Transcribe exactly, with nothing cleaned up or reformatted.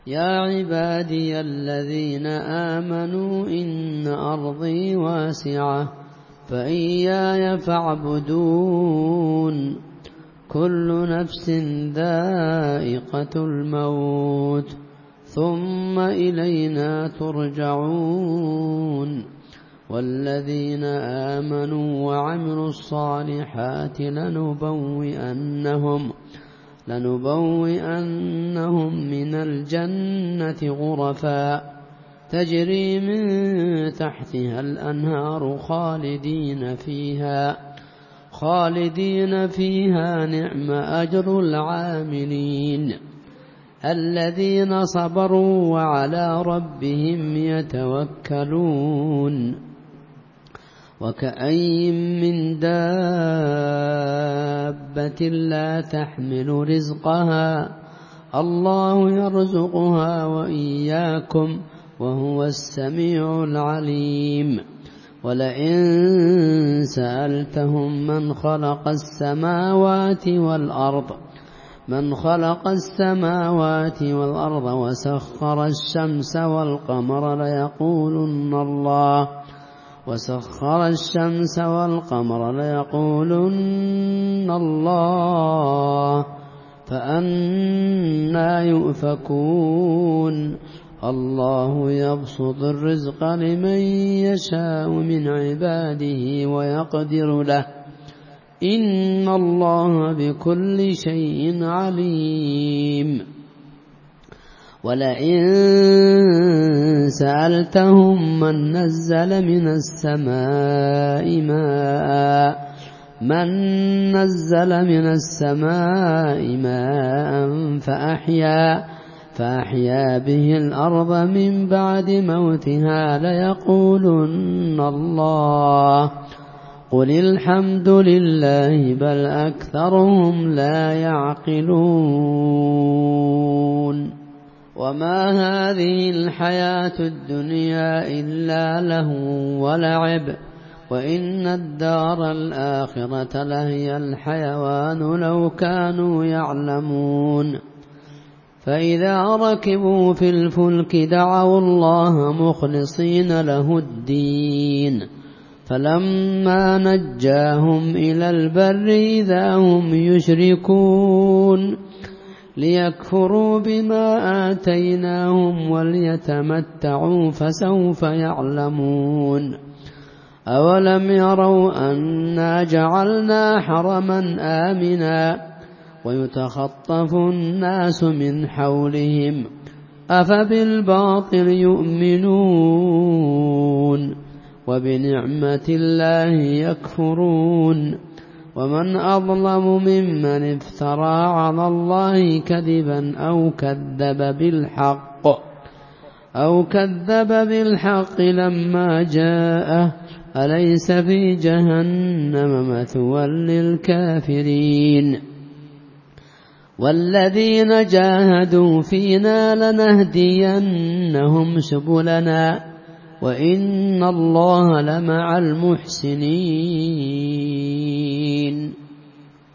يا عبادي الذين آمنوا إن أرضي واسعة فإياي فاعبدون كل نفس ذائقة الموت ثم إلينا ترجعون والذين آمنوا وعملوا الصالحات لنبوئنهم لنبوئنهم من الجنة غرفا تجري من تحتها الأنهار خالدين فيها خالدين فيها نعم أجر العاملين الذين صبروا وعلى ربهم يتوكلون وكأي من دابة لا تحمل رزقها الله يرزقها وإياكم وهو السميع العليم ولئن سألتهم من خلق السماوات والأرض من خلق السماوات والأرض وسخر الشمس والقمر ليقولن الله وسخر الشمس والقمر ليقولن الله فأنى يؤفكون الله يبسط الرزق لمن يشاء من عباده ويقدر له إن الله بكل شيء عليم ولئن سألتهم من نزل من السماء ماء من نزل من السماء ماء فأحيا فأحيا به الأرض من بعد موتها ليقولن الله قل الحمد لله بل أكثرهم لا يعقلون وما هذه الحياة الدنيا إلا لهو ولعب وإن الدار الآخرة لهي الحيوان لو كانوا يعلمون فإذا ركبوا في الفلك دعوا الله مخلصين له الدين فلما نجاهم إلى البر إذا هم يشركون ليكفروا بما آتيناهم وليتمتعوا فسوف يعلمون أولم يروا أنا جعلنا حرما آمنا ويتخطف الناس من حولهم أفبالباطل يؤمنون وبنعمة الله يكفرون ومن أظلم ممن افترى على الله كذبا أو كذب بالحق أو كذب بالحق لما جاءه أليس في جهنم مثوى للكافرين والذين جاهدوا فينا لنهدينهم سبلنا وإن الله لمع المحسنين